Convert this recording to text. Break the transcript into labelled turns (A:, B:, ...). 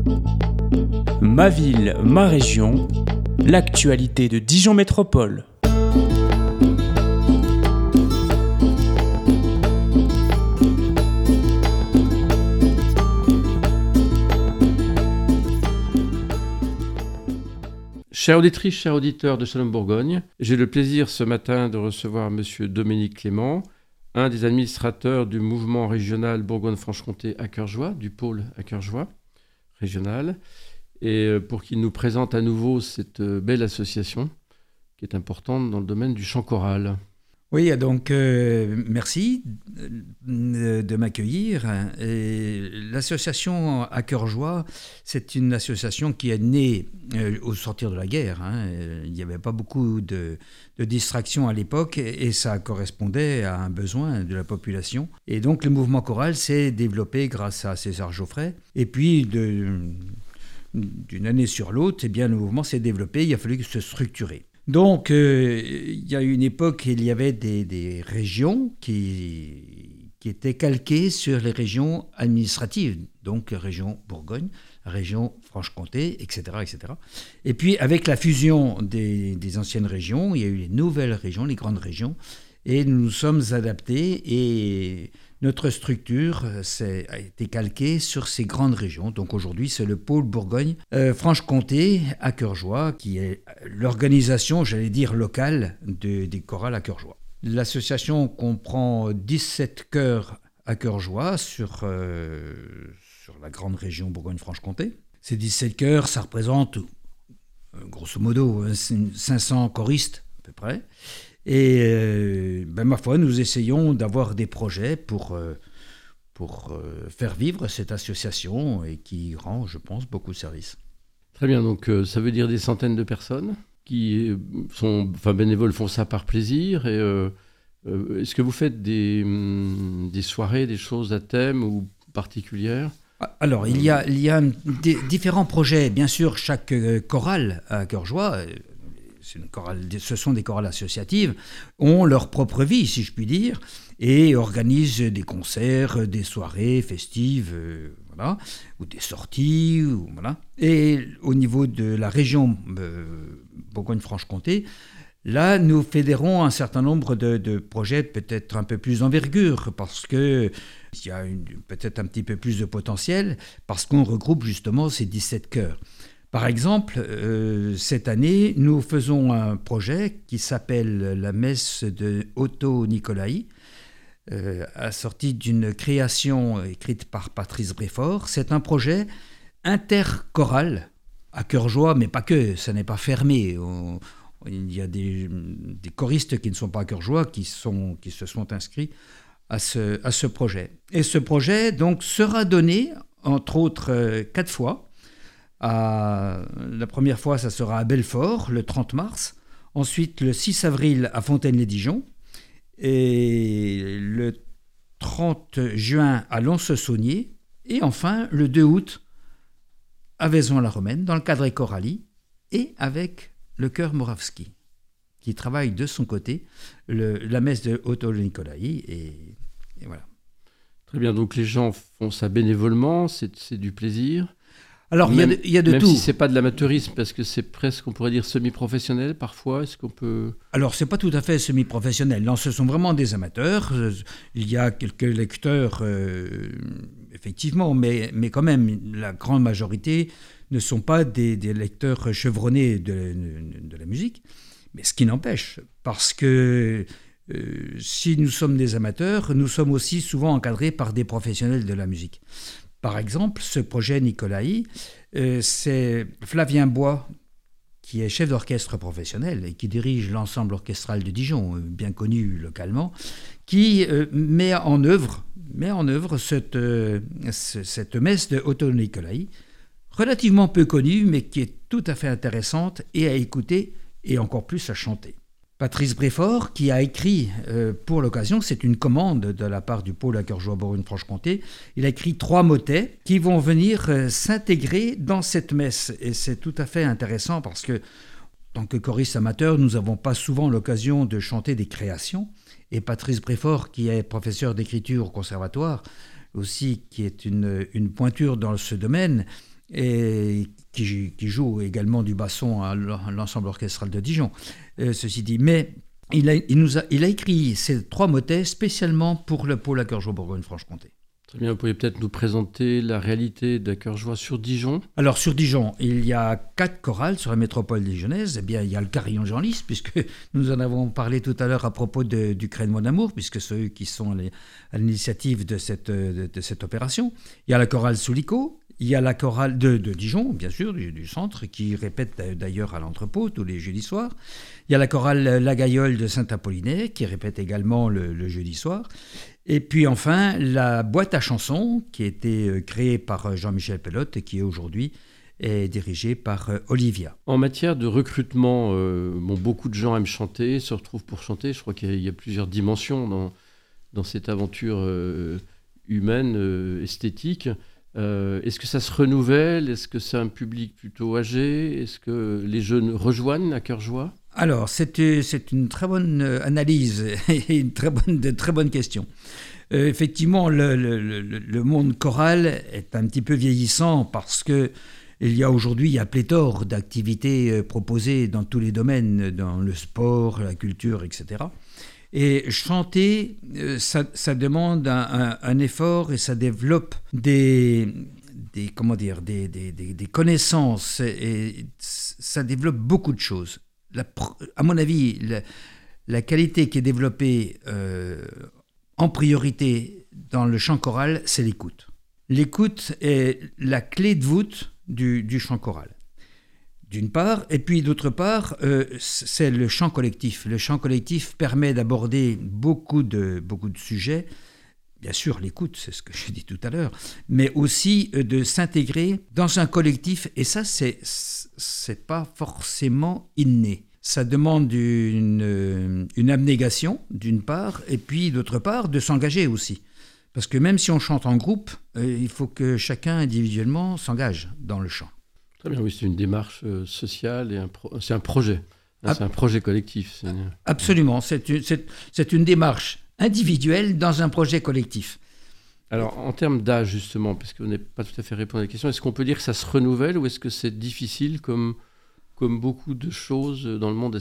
A: Ma ville, ma région, l'actualité de Dijon Métropole.
B: Chères auditrices, chers auditeurs de Shalom Bourgogne, j'ai le plaisir ce matin de recevoir M. Dominique Clément, un des administrateurs du mouvement régional Bourgogne-Franche-Comté à Cœurjoie, du pôle à Cœurjoie régional, et pour qu'il nous présente à nouveau cette belle association qui est importante dans le domaine du chant choral.
C: Oui, donc merci de m'accueillir. Et l'association à Cœurjoie, c'est une association qui est née au sortir de la guerre. Il n'y avait pas beaucoup de distractions à l'époque et ça correspondait à un besoin de la population. Et donc le mouvement choral s'est développé grâce à César Geoffrey. Et puis d'une année sur l'autre, le mouvement s'est développé, il a fallu se structurer. Donc, il y a eu une époque où il y avait des régions qui étaient calquées sur les régions administratives, donc la région Bourgogne, la région Franche-Comté, etc., etc. Et puis, avec la fusion des anciennes régions, il y a eu les nouvelles régions, les grandes régions, et nous nous sommes adaptés et notre structure a été calquée sur ces grandes régions. Donc aujourd'hui, c'est le pôle Bourgogne-Franche-Comté à Cœurjoie qui est l'organisation, j'allais dire, locale des chorales à Cœurjoie. L'association comprend 17 chœurs à Cœurjoie sur la grande région Bourgogne-Franche-Comté. Ces 17 chœurs, ça représente, grosso modo, 500 choristes à peu près. Et ma foi, nous essayons d'avoir des projets pour faire vivre cette association et qui rend, je pense, beaucoup de services.
B: Très bien, donc ça veut dire des centaines de personnes qui bénévoles font ça par plaisir. Et est-ce que vous faites des soirées, des choses à thème ou particulières ?
C: Alors, il y a différents projets. Bien sûr, chaque chorale à Cœurjoie, ce sont des chorales associatives, ont leur propre vie, si je puis dire, et organisent des concerts, des soirées festives, ou des sorties. Voilà. Et au niveau de la région Bourgogne-Franche-Comté, là, nous fédérons un certain nombre de projets peut-être un peu plus d'envergure, parce qu'il y a peut-être un petit peu plus de potentiel, parce qu'on regroupe justement ces 17 chœurs. Par exemple, cette année, nous faisons un projet qui s'appelle la messe de Otto Nicolaï, assorti d'une création écrite par Patrice Bréfort. C'est un projet interchoral à Cœurjoie, mais pas que, ça n'est pas fermé. Il y a des choristes qui ne sont pas à Cœurjoie qui se sont inscrits à ce projet. Et ce projet donc, sera donné, entre autres, 4 fois. La première fois, ça sera à Belfort, le 30 mars. Ensuite, le 6 avril, à Fontaine-les-Dijon. Et le 30 juin, à Lons-Saunier. Et enfin, le 2 août, à Vaison-la-Romaine, dans le cadre Corali, et avec le chœur Moravski, qui travaille de son côté la messe de Otto Nicolaï. Et voilà.
B: Très bien, donc les gens font ça bénévolement, c'est du plaisir.
C: Alors, il y a de
B: même
C: tout.
B: Même si ce n'est pas de l'amateurisme, parce que c'est presque, on pourrait dire, semi-professionnel parfois, est-ce qu'on peut...
C: Alors, ce n'est pas tout à fait semi-professionnel. Non, ce sont vraiment des amateurs. Il y a quelques lecteurs, effectivement, mais quand même, la grande majorité ne sont pas des lecteurs chevronnés de la musique. Mais ce qui n'empêche, parce que si nous sommes des amateurs, nous sommes aussi souvent encadrés par des professionnels de la musique. Par exemple, ce projet Nicolaï, c'est Flavien Bois, qui est chef d'orchestre professionnel et qui dirige l'ensemble orchestral de Dijon, bien connu localement, qui met en œuvre cette messe de Otto Nicolaï, relativement peu connue, mais qui est tout à fait intéressante et à écouter et encore plus à chanter. Patrice Bréfort, qui a écrit pour l'occasion, c'est une commande de la part du pôle à Cœurjoie Bourgogne-Franche-Comté, il a écrit 3 motets qui vont venir s'intégrer dans cette messe. Et c'est tout à fait intéressant parce que, en tant que choriste amateur, nous n'avons pas souvent l'occasion de chanter des créations. Et Patrice Bréfort, qui est professeur d'écriture au conservatoire, aussi qui est une pointure dans ce domaine, et qui joue également du basson à l'ensemble orchestral de Dijon, ceci dit. Mais il a écrit ces 3 motets spécialement pour le pôle Accueil-Joie Bourgogne-Franche-Comté.
B: Très bien, vous pourriez peut-être nous présenter la réalité d'Accueil-Joie sur Dijon.
C: Alors sur Dijon, il y a 4 chorales sur la métropole dijonnaise. Eh bien, il y a le Carillon Genlis, puisque nous en avons parlé tout à l'heure à propos du Cret de Mon Amour, puisque c'est eux qui sont à l'initiative de cette opération. Il y a la chorale Soulico. Il y a la chorale de Dijon, bien sûr, du centre, qui répète d'ailleurs à l'entrepôt tous les jeudis soirs. Il y a la chorale La Gaillole de Saint-Apollinaire, qui répète également le jeudi soir. Et puis enfin, la boîte à chansons, qui a été créée par Jean-Michel Pelote et qui aujourd'hui est dirigée par Olivia.
B: En matière de recrutement, beaucoup de gens aiment chanter, se retrouvent pour chanter. Je crois qu'il y a plusieurs dimensions dans cette aventure humaine, esthétique. Est-ce que ça se renouvelle ? Est-ce que c'est un public plutôt âgé ? Est-ce que les jeunes rejoignent Accueil-Joie ?
C: Alors, c'est une très bonne analyse et de très bonnes questions. Effectivement, le monde choral est un petit peu vieillissant parce que il y a pléthore d'activités proposées dans tous les domaines, dans le sport, la culture, etc. Et chanter, ça demande un effort et ça développe des connaissances et ça développe beaucoup de choses. À mon avis, la qualité qui est développée en priorité dans le chant choral, c'est l'écoute. L'écoute est la clé de voûte du chant choral. D'une part, et puis d'autre part, c'est le chant collectif. Le chant collectif permet d'aborder beaucoup de sujets. Bien sûr, l'écoute, c'est ce que j'ai dit tout à l'heure, mais aussi de s'intégrer dans un collectif. Et ça, c'est pas forcément inné. Ça demande une abnégation, d'une part, et puis d'autre part, de s'engager aussi. Parce que même si on chante en groupe, il faut que chacun individuellement s'engage dans le chant.
B: Très bien, oui, c'est une démarche sociale et c'est un projet. C'est un projet collectif.
C: Absolument, c'est une démarche individuelle dans un projet collectif.
B: Alors, en termes d'âge, justement, parce qu'on n'est pas tout à fait répondu à la question, est-ce qu'on peut dire que ça se renouvelle ou est-ce que c'est difficile comme beaucoup de choses dans le monde associatif ?